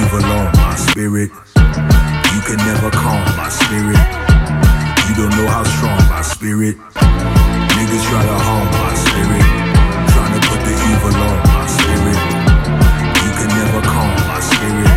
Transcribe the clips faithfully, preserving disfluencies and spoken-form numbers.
evil on my spirit. You can never calm my spirit. You don't know how strong my spirit. Niggas try to harm my spirit, trying to put the evil on my spirit. You can never calm my spirit.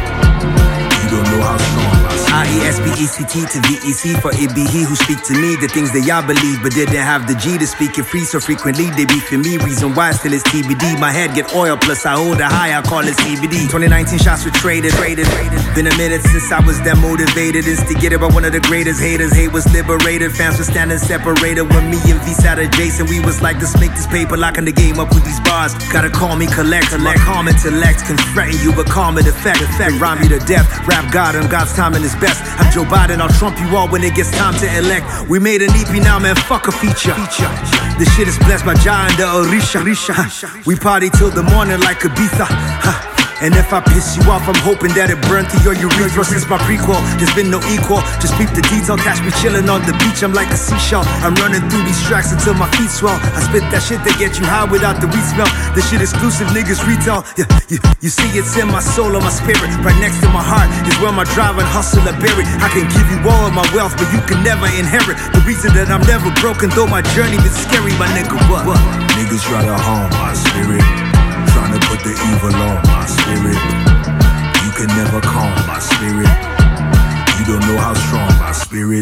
You don't know how strong my spirit. I E S B E C T to V E C, for it be he who speak to me the things that y'all believe, but didn't have the G to speak it free, so frequently they be for me. Reason why still is T B D. My head get oil, plus I hold a high, I call it C B D. twenty nineteen shots were traded, traded. Been a minute since I was demotivated, instigated by one of the greatest haters. Hate was liberated, fans were standing separated. When me and V sat adjacent, we was like, let's make this paper, locking the game up with these bars. Gotta call me collect, my calm intellect can threaten you, but calm it effect, effect. Rhyme you to death, rap God and God's timing is best. I'm Joe Biden, I'll trump you all when it gets time to elect. We made an E P now, man, fuck a feature. This shit is blessed by Jah and the Orisha. We party till the morning like Ibiza. And if I piss you off, I'm hoping that it burned through your urethra. Since my prequel, there's been no equal. Just peep the detail, catch me chilling on the beach. I'm like a seashell. I'm running through these tracks until my feet swell. I spit that shit that get you high without the weed smell. This shit exclusive, niggas retail. Yeah, you, you see it's in my soul or my spirit. Right next to my heart is where my drive and hustle are buried. I can give you all of my wealth, but you can never inherit the reason that I'm never broken, though my journey been scary, my nigga. What? what? Niggas try to harm my spirit, trying to put the evil on my spirit. You can never calm my spirit. You don't know how strong my spirit.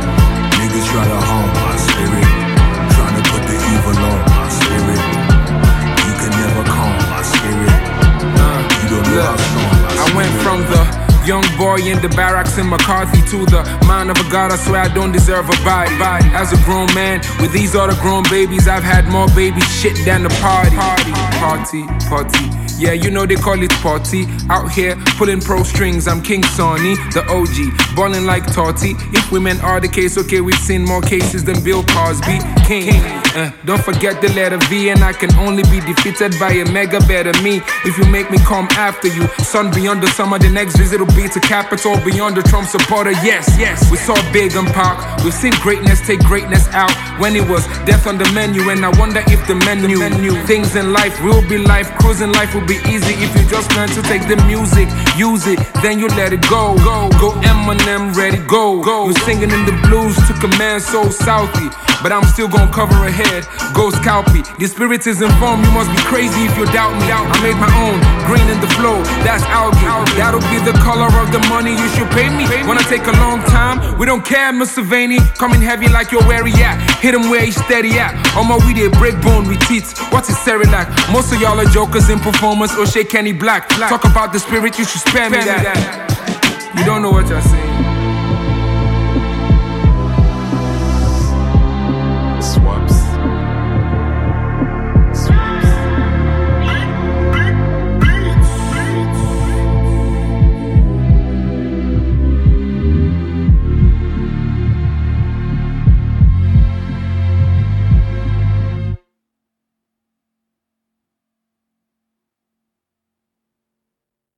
Niggas try to harm my spirit, trying to put the evil on my spirit. You can never calm my spirit. You don't know how strong my spirit. I went from the young boy in the barracks in McCarthy to the mind of a god, I swear I don't deserve a body. As a grown man, with these other grown babies, I've had more baby shit than the party. Party, party, party. Yeah, you know they call it party. Out here, pulling pro strings, I'm King Sonny, the O G, ballin' like Totti. If women are the case, okay, we've seen more cases than Bill Cosby. King, uh, don't forget the letter V, and I can only be defeated by a mega better me. If you make me come after you, sun beyond the summer, the next visit will be to Capitol, beyond the Trump supporter. Yes, yes, we saw Big and Pac. We've seen greatness take greatness out when it was death on the menu, and I wonder if the menu, menu things in life will be life, cruising life will be easy if you just learn to take the music, use it, then you let it go. Go, go, Eminem, ready, go. Go, you singing in the blues to command so Southie, but I'm still gonna cover a head, go scalpy. The spirit is informed, you must be crazy if you doubt me. I made my own, green in the flow, that's algae. That'll be the color of the money you should pay me. Wanna take a long time? We don't care, Mister Vaney. Coming heavy like you're where he at. Hit him where he's steady at. On my we did break bone with teeth. What's his Cerelac? Most of y'all are jokers in performance or shake Kenny Black. Talk about the spirit, you should spare me that. You don't know what you're saying.